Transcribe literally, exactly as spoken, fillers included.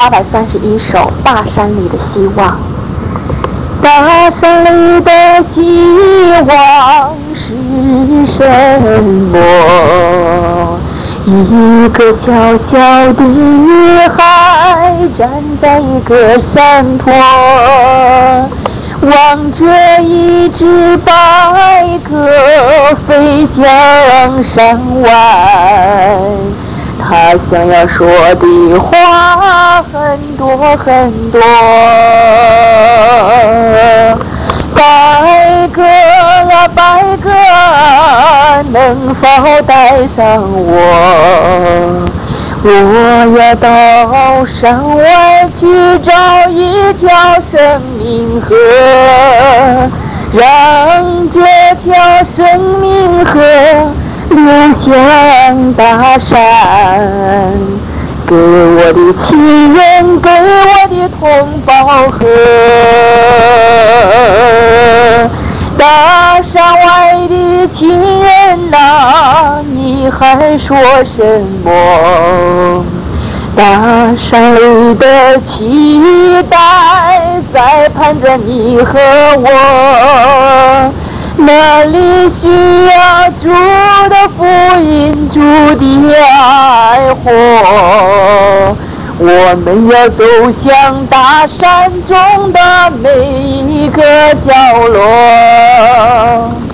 八百三十一首《大山里的希望》。大山里的希望是什么？一个小小的女孩站在一个山坡，望着一只白鸽飞向山外。他想要说的话很多很多，白鸽啊白鸽啊，能否带上我？我要到山外去找一条生命河，让这条生命河流向大山，给我的亲人，给我的同胞喝。大山外的亲人啊，你还说什么？大山里的期待在盼着你和我，那里需要主的福音，主的爱火，我们要走向大山中的每一个角落。